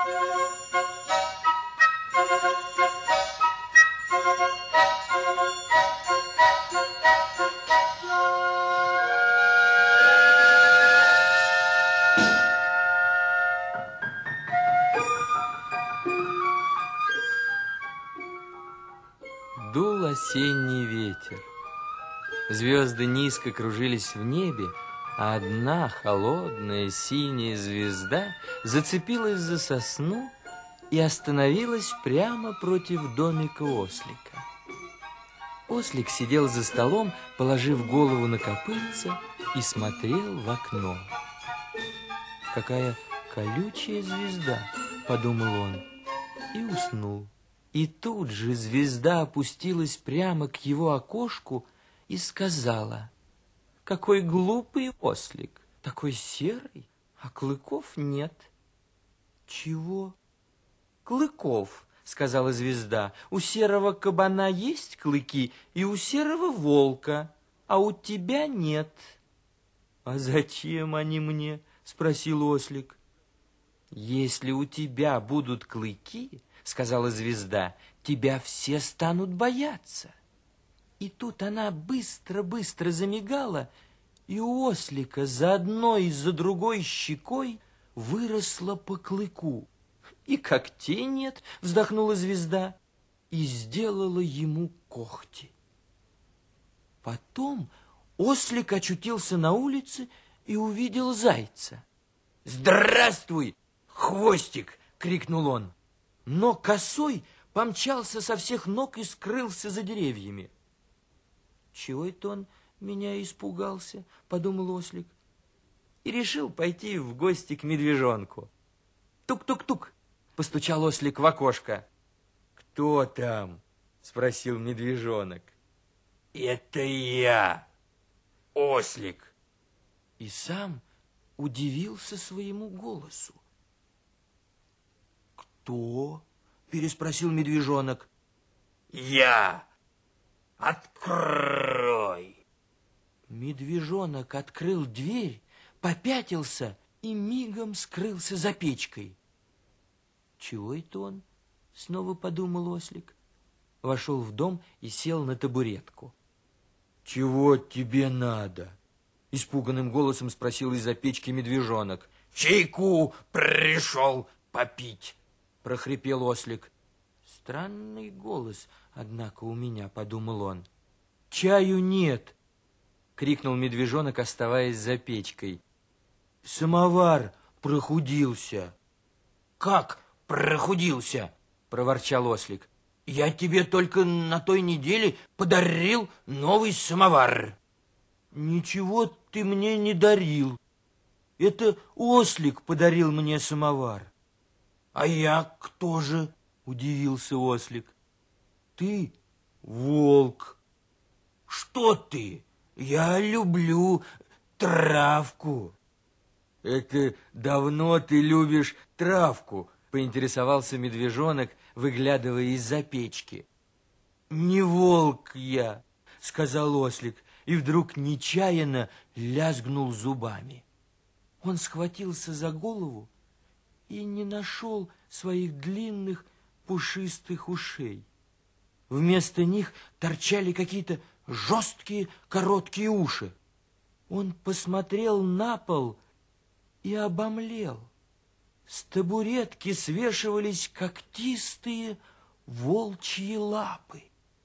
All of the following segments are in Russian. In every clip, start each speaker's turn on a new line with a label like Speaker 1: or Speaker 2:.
Speaker 1: Дул осенний ветер. Звезды низко кружились в небе, а одна холодная синяя звезда зацепилась за сосну и остановилась прямо против домика ослика. Ослик сидел за столом, положив голову на копытце, и смотрел в окно. «Какая колючая звезда!» – подумал он и уснул. И тут же звезда опустилась прямо к его окошку и сказала: «Какой глупый ослик, такой серый, а клыков нет». «Чего?» «Клыков», — сказала звезда. «У серого кабана есть клыки, и у серого волка, а у тебя нет». «А зачем они мне?» — спросил ослик. «Если у тебя будут клыки, — сказала звезда, — тебя все станут бояться». И тут она быстро-быстро замигала, и у ослика за одной и за другой щекой выросла по клыку. «И когтей нет, — вздохнула звезда, и сделала ему когти». Потом ослик очутился на улице и увидел зайца. «Здравствуй, хвостик!» — крикнул он. Но косой помчался со всех ног и скрылся за деревьями. «Чего это он меня испугался?» — подумал ослик. И решил пойти в гости к медвежонку. «Тук-тук-тук!» — постучал ослик в окошко. «Кто там?» — спросил медвежонок. «Это я, ослик!» И сам удивился своему голосу. «Кто?» — переспросил медвежонок. «Я! Открой!» Медвежонок открыл дверь, попятился и мигом скрылся за печкой. «Чего это он?» — снова подумал ослик. Вошел в дом и сел на табуретку. «Чего тебе надо?» — испуганным голосом спросил из-за печки медвежонок. «Чайку пришел попить!» — прохрипел ослик. «Странный голос, однако, у меня», — подумал он. «Чаю нет!» — крикнул медвежонок, оставаясь за печкой. «Самовар прохудился». «Как прохудился?» — проворчал ослик. «Я тебе только на той неделе подарил новый самовар». «Ничего ты мне не дарил. Это ослик подарил мне самовар». «А я кто же?» — удивился ослик. «Ты волк». «Что ты? Я люблю травку». «Это давно ты любишь травку?» — поинтересовался медвежонок, выглядывая из-за печки. «Не волк я», — сказал ослик, и вдруг нечаянно лязгнул зубами. Он схватился за голову и не нашел своих длинных пушистых ушей. Вместо них торчали какие-то жесткие короткие уши. Он посмотрел на пол и обомлел. С табуретки свешивались когтистые волчьи лапы.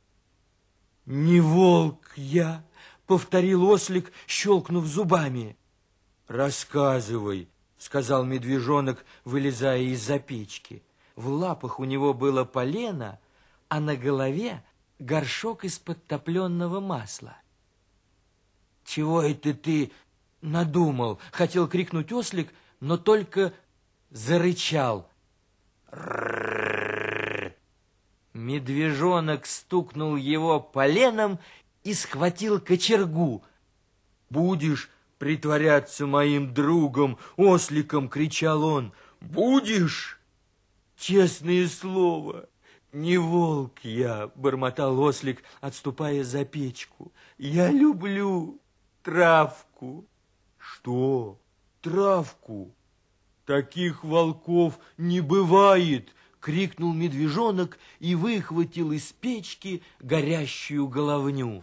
Speaker 1: «Не волк я!» — повторил ослик, щелкнув зубами. «Рассказывай», — сказал медвежонок, вылезая из-за печки. В лапах у него было полено, а на голове горшок из-под топленого масла. «Чего это ты надумал?» — хотел крикнуть ослик, но только зарычал. Медвежонок стукнул его поленом и схватил кочергу. «Будешь притворяться моим другом, осликом?» — кричал он. «Будешь?» «Честное слово, не волк я», — бормотал ослик, отступая за печку. «Я люблю травку». «Что? Травку?
Speaker 2: Таких волков не бывает, крикнул медвежонок и выхватил из печки горящую головню.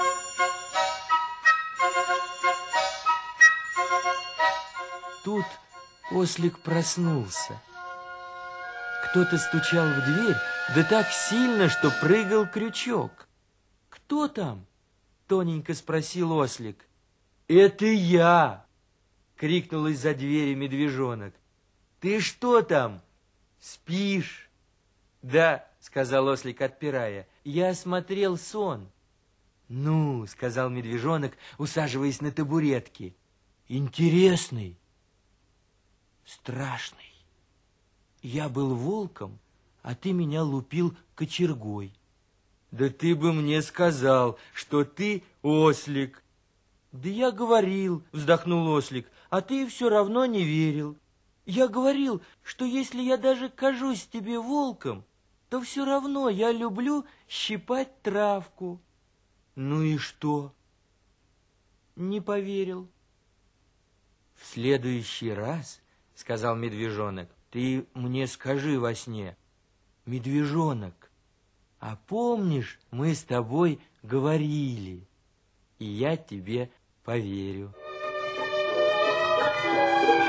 Speaker 2: Тут ослик проснулся. Кто-то стучал в дверь, да так сильно, что прыгал крючок. «Кто там?» — тоненько спросил ослик. «Это я!» — крикнул из-за двери медвежонок. «Ты что там, спишь?» «Да», — сказал ослик, отпирая, — «я смотрел сон». «Ну», — сказал медвежонок, усаживаясь на табуретке, — «интересный, страшный. Я был волком, а ты меня лупил кочергой». «Да ты бы мне сказал, что ты ослик». «Да я говорил», — вздохнул ослик, — «а ты все равно не верил. Я говорил, что если я даже кажусь тебе волком, то все равно я люблю щипать травку». «Ну и что?» «Не поверил». «В следующий раз, — сказал медвежонок, — ты мне скажи во сне: медвежонок, а помнишь, мы с тобой говорили, и я тебе поверю».